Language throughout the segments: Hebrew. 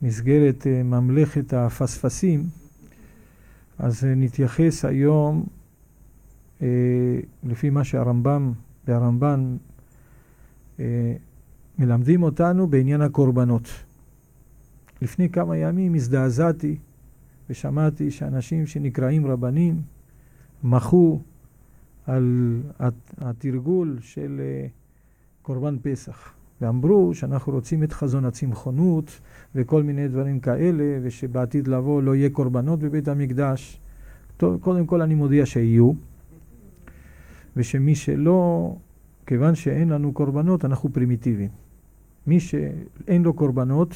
במסגרת ממלכת הפספסים, אז נתייחס היום לפי מה שהרמב"ם והרמב"ן מלמדים אותנו בעניין הקורבנות. לפני כמה ימים הזדעזעתי ושמעתי שאנשים שנקראים רבנים מחו על התרגול של קורבן פסח, ואמרו שאנחנו רוצים את חזון הצמחונות וכל מיני דברים כאלה, ושבעתיד לבוא לא יהיה קורבנות בבית המקדש. טוב, קודם כל אני מודיע שיהיו, ושמי שלא, כיוון שאין לנו קורבנות, אנחנו פרימיטיביים. מי שאין לו קורבנות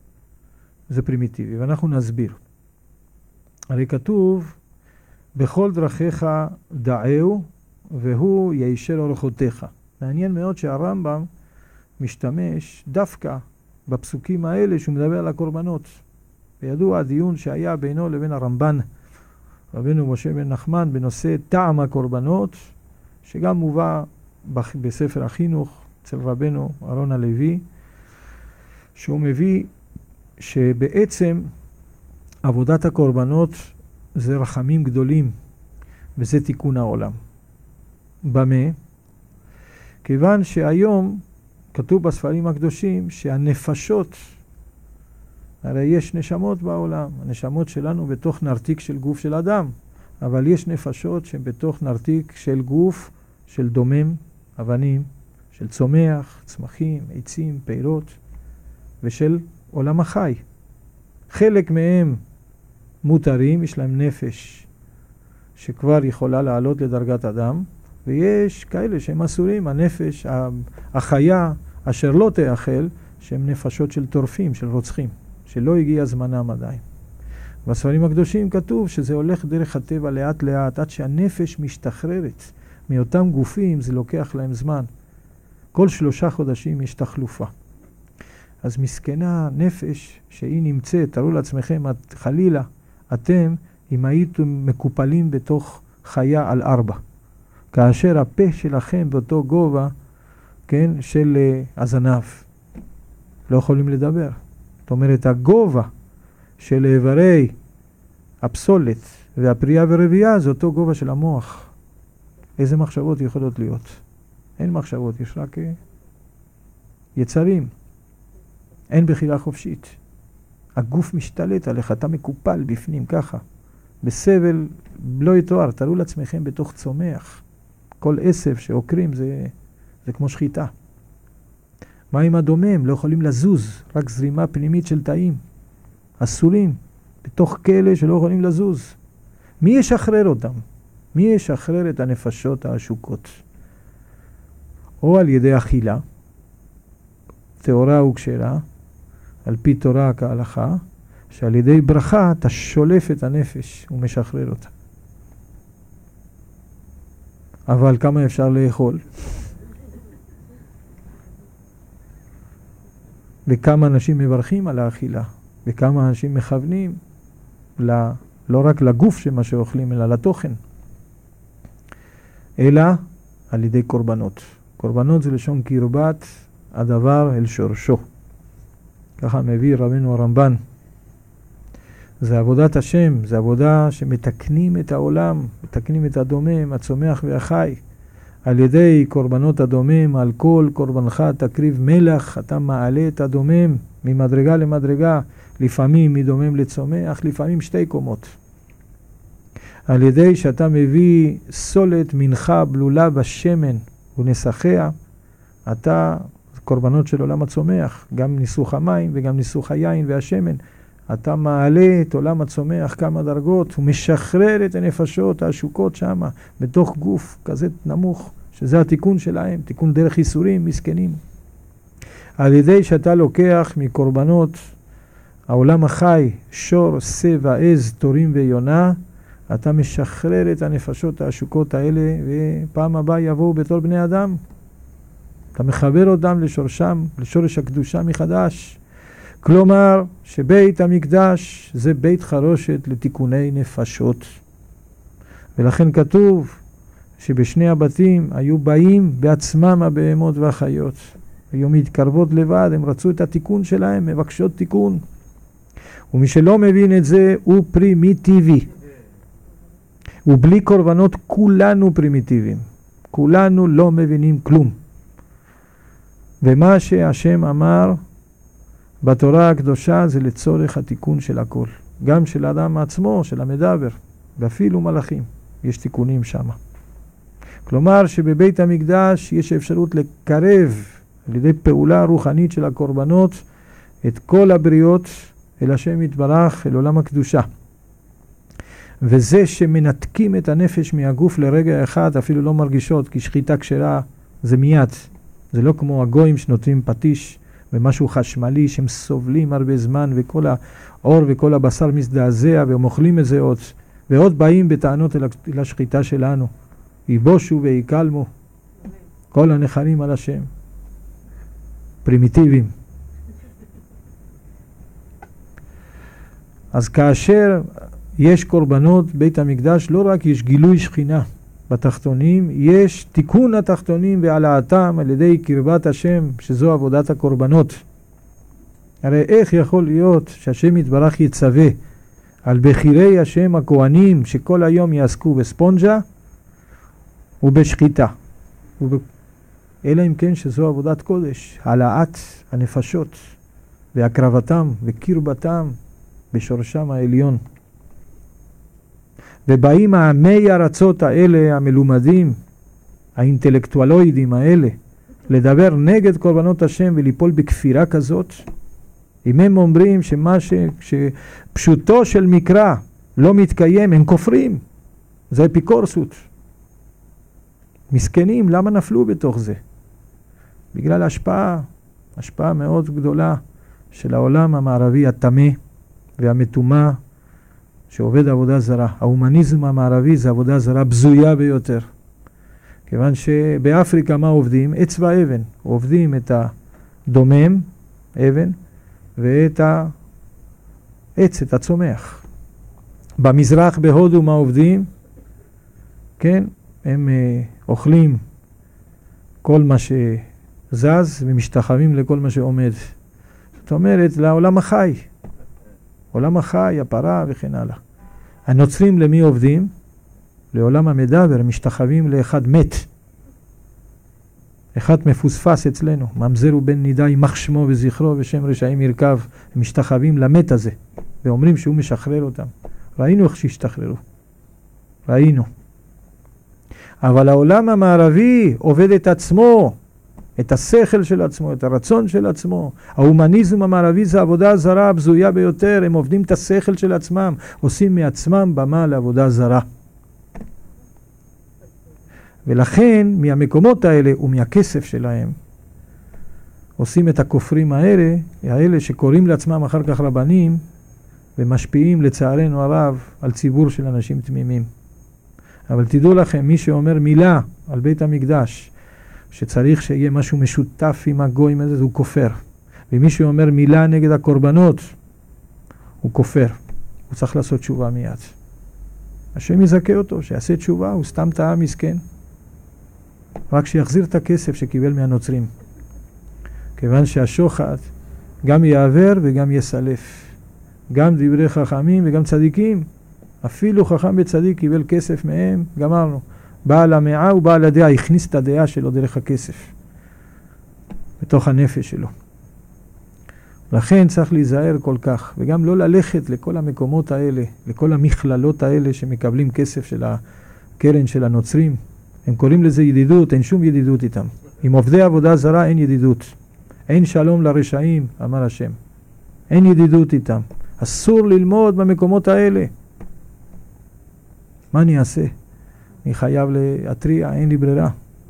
זה פרימיטיבי, ואנחנו נסביר. הרי כתוב, בכל דרכיך דעהו והוא יישר אורחותיך. מעניין מאוד שהרמב"ם משתמש דווקא בפסוקים האלה שהוא מדבר על הקורבנות. וידוע הדיון שהיה בינו לבין הרמב"ן, רבנו משה בן נחמן, בנושא טעם הקורבנות, שגם מובא בספר החינוך אצל רבנו אהרון הלוי, שהוא מביא שבעצם עבודת הקורבנות זה רחמים גדולים, וזה תיקון העולם. במה? כיוון שהיום כתוב בספרים הקדושים שהנפשות, הרי יש נשמות בעולם, הנשמות שלנו בתוך נרתיק של גוף של אדם, אבל יש נפשות שהן בתוך נרתיק של גוף של דומם, אבנים, של צומח, צמחים, עצים, פירות, ושל עולם החי. חלק מהם מותרים, יש להם נפש שכבר יכולה לעלות לדרגת אדם, ויש כאלה שהם אסורים, הנפש, החיה, אשר לא תאכל, שהם נפשות של טורפים, של רוצחים, שלא הגיע זמנם עדיין. בספרים הקדושים כתוב שזה הולך דרך הטבע לאט לאט, עד שהנפש משתחררת מאותם גופים, זה לוקח להם זמן. כל 3 חודשים יש תחלופה. אז מסכנה נפש שהיא נמצאת, תראו לעצמכם, חלילה, אתם, אם הייתם מקופלים בתוך חיה על 4, כאשר הפה שלכם באותו גובה, כן, של הזנב, לא יכולים לדבר. זאת אומרת, הגובה של איברי הפסולת והפרייה ורבייה, זה אותו גובה של המוח. איזה מחשבות יכולות להיות? אין מחשבות, יש רק יצרים. אין בחירה חופשית. הגוף משתלט עליך, אתה מקופל בפנים ככה. בסבל לא יתואר, תראו לעצמכם בתוך צומח. כל עשב שעוקרים זה כמו שחיטה. מה עם הדומם? לא יכולים לזוז, רק זרימה פנימית של תאים. אסורים, בתוך כלא שלא יכולים לזוז. מי ישחרר אותם? מי ישחרר את הנפשות העשוקות? או על ידי אכילה, תורה וכשרה, על פי תורה כהלכה, שעל ידי ברכה אתה שולף את הנפש ומשחרר אותה. אבל כמה אפשר לאכול? וכמה אנשים מברכים על האכילה? וכמה אנשים מכוונים לא רק לגוף שמה שאוכלים, אלא לתוכן. אלא על ידי קורבנות. קורבנות זה לשון קרבת הדבר אל שורשו. ככה מביא רבנו הרמב"ן. זה עבודת השם, זה עבודה שמתקנים את העולם, מתקנים את הדומם, הצומח והחי. על ידי קורבנות הדומם, על כל קורבנך תקריב מלח, אתה מעלה את הדומם ממדרגה למדרגה, לפעמים מדומם לצומח, לפעמים 2 קומות. על ידי שאתה מביא סולת מנחה בלולה בשמן ונסחיה, אתה קורבנות של עולם הצומח, גם ניסוך המים וגם ניסוך היין והשמן. אתה מעלה את עולם הצומח כמה דרגות ומשחרר את הנפשות העשוקות שם, בתוך גוף כזה נמוך, שזה התיקון שלהם, תיקון דרך ייסורים, מסכנים. על ידי שאתה לוקח מקורבנות העולם החי, שור, סבע, עז, תורים ויונה, אתה משחרר את הנפשות העשוקות האלה, ופעם הבאה יבואו בתור בני אדם. אתה מחבר אותם לשורשם, לשורש הקדושה מחדש. כלומר, שבית המקדש זה בית חרושת לתיקוני נפשות. ולכן כתוב שבשני הבתים היו באים בעצמם הבהמות והחיות. היו מתקרבות לבד, הם רצו את התיקון שלהם, מבקשות תיקון. ומי שלא מבין את זה הוא פרימיטיבי. ובלי קורבנות כולנו פרימיטיביים. כולנו לא מבינים כלום. ומה שהשם אמר בתורה הקדושה זה לצורך התיקון של הכל. גם של האדם עצמו, של המדבר, ואפילו מלאכים. יש תיקונים שם. כלומר שבבית המקדש יש אפשרות לקרב על ידי פעולה רוחנית של הקורבנות את כל הבריות אל השם יתברך, אל עולם הקדושה. וזה שמנתקים את הנפש מהגוף לרגע אחד אפילו לא מרגישות, כי שחיטה כשרה זה מיד. זה לא כמו הגויים שנותנים פטיש ומשהו חשמלי שהם סובלים הרבה זמן וכל האור וכל הבשר מזדעזע והם אוכלים את זה ועוד באים בטענות אל השחיטה שלנו. יבושו ויקלמו כל הנחלים על השם. פרימיטיביים. אז כאשר יש קורבנות בית המקדש, לא רק יש גילוי שכינה בתחתונים, יש תיקון התחתונים והעלאתם על ידי קרבת השם, שזו עבודת הקורבנות. הרי איך יכול להיות שהשם יתברך יצווה על בחירי השם הכהנים שכל היום יעסקו בספונג'ה ובשחיטה, אלא אם כן שזו עבודת קודש, העלאת הנפשות והקרבתם וקרבתם בשורשם העליון. ובאים העמי ארצות האלה, המלומדים, האינטלקטואלוידים האלה, לדבר נגד קורבנות השם וליפול בכפירה כזאת. אם הם אומרים שפשוטו של מקרא לא מתקיים, הם כופרים. זה אפיקורסות. מסכנים, למה נפלו בתוך זה? בגלל השפעה מאוד גדולה של העולם המערבי הטמא והמטומא שעובד עבודה זרה. ההומניזם המערבי זה עבודה זרה בזויה ביותר. כיוון שבאפריקה מה עובדים? עץ ואבן. עובדים את הדומם, אבן, ואת העץ, את הצומח. במזרח בהודו מה עובדים? כן, הם אוכלים כל מה שזז ומשתחווים לכל מה שעומד. זאת אומרת, לעולם החי. עולם החי, הפרה וכן הלאה. הנוצרים למי עובדים? לעולם המדבר, משתחווים לאחד מת. אחד מפוספס אצלנו, ממזר ובן נידה יימח שמו וזכרו ושם רשעים ירכב. הם משתחווים למת הזה, ואומרים שהוא משחרר אותם. ראינו איך שהשתחררו. ראינו. אבל העולם המערבי עובד את עצמו, את השכל של עצמו, את הרצון של עצמו. ההומניזם המערבי זה עבודה זרה הבזויה ביותר. הם עובדים את השכל של עצמם, עושים מעצמם במה לעבודה זרה. ולכן מהמקומות האלה ומהכסף שלהם עושים את הכופרים האלה שקוראים לעצמם אחר כך רבנים ומשפיעים לצערנו הרב על ציבור של אנשים תמימים. אבל תדעו לכם, מי שאומר מילה על בית המקדש שצריך שיהיה משהו משותף עם הגויים הזה, הוא כופר. ומי שאומר מילה נגד הקורבנות הוא כופר. הוא צריך לעשות תשובה מיד. השם יזכה אותו, שיעשה תשובה, הוא סתם טעה מסכן. רק שיחזיר את הכסף שקיבל מהנוצרים. כיוון שהשוחד גם יעבר וגם יסלף. גם דברי חכמים וגם צדיקים. אפילו חכם וצדיק קיבל כסף מהם, גמרנו. בעל המאה ובעל הדעה, הכניס את הדעה שלו דרך הכסף. בתוך הנפש שלו. לכן צריך להיזהר כל כך, וגם לא ללכת לכל המקומות האלה, לכל המכללות האלה שמקבלים כסף של הקרן של הנוצרים. הם קוראים לזה ידידות, אין שום ידידות איתם. עם עובדי עבודה זרה אין ידידות. אין שלום לרשעים, אמר השם. אין ידידות איתם. אסור ללמוד במקומות האלה. מה אני אעשה? אני חייב להתריע, אין לי ברירה.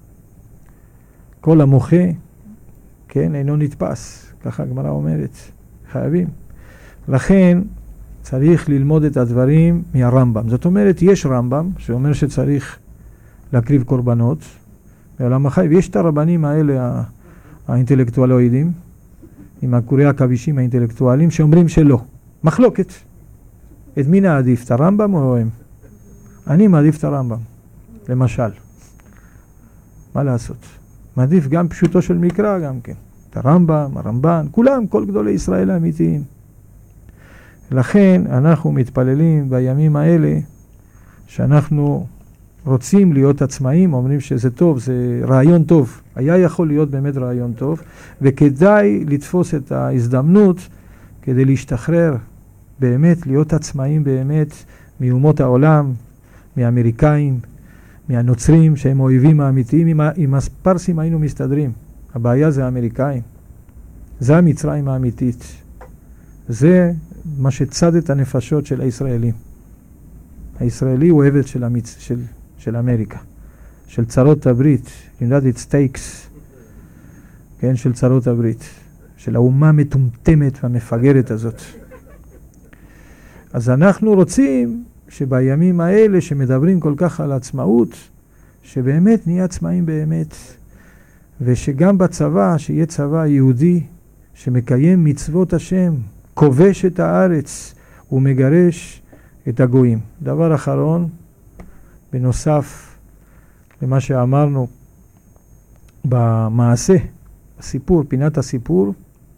כל המוחה, כן, אינו נתפס. ככה הגמרא אומרת. חייבים. לכן צריך ללמוד את הדברים מהרמב"ם. זאת אומרת, יש רמב"ם שאומר שצריך להקריב קורבנות בעולם החי, ויש את הרבנים האלה, האינטלקטואלוידים, עם הקורי הכבישים האינטלקטואלים, שאומרים שלא. מחלוקת. את מי נעדיף? את הרמב"ם או הם? אני מעדיף את הרמב"ם, למשל. מה לעשות? מעדיף גם פשוטו של מקרא גם כן. את הרמב"ם, הרמב"ן, כולם, כל גדולי ישראל האמיתיים. לכן אנחנו מתפללים בימים האלה שאנחנו רוצים להיות עצמאים, אומרים שזה טוב, זה רעיון טוב. היה יכול להיות באמת רעיון טוב, וכדאי לתפוס את ההזדמנות כדי להשתחרר באמת, להיות עצמאים באמת מאומות העולם, מאמריקאים, מהנוצרים שהם אויבים האמיתיים. עם הפרסים היינו מסתדרים. הבעיה זה האמריקאים. זה המצרים האמיתית. זה מה שצד את הנפשות של הישראלים. הישראלי הוא עבד של אמריקה, של צרות הברית, United States, כן, של צרות הברית, של האומה המטומטמת והמפגרת הזאת. אז אנחנו רוצים שבימים האלה שמדברים כל כך על עצמאות, שבאמת נהיה עצמאים באמת, ושגם בצבא, שיהיה צבא יהודי שמקיים מצוות השם, כובש את הארץ ומגרש את הגויים. דבר אחרון, בנוסף למה שאמרנו במעשה, הסיפור, פינת הסיפור,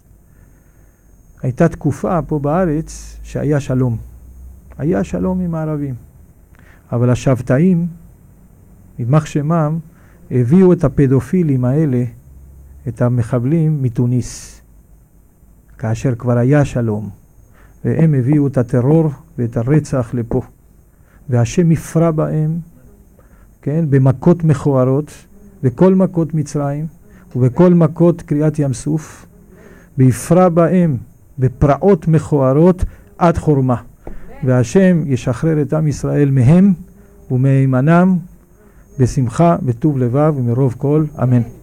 הייתה תקופה פה בארץ שהיה שלום. היה שלום עם הערבים. אבל השבתאים, יימח שמם, הביאו את הפדופילים האלה, את המחבלים מתוניס, כאשר כבר היה שלום. והם הביאו את הטרור ואת הרצח לפה. והשם יפרע בהם, כן, במכות מכוערות, בכל מכות מצרים, ובכל מכות קריאת ים סוף, ויפרע בהם בפרעות מכוערות עד חורמה. והשם ישחרר את עם ישראל מהם ומהימנם בשמחה, בטוב לבב ומרוב כל. אמן.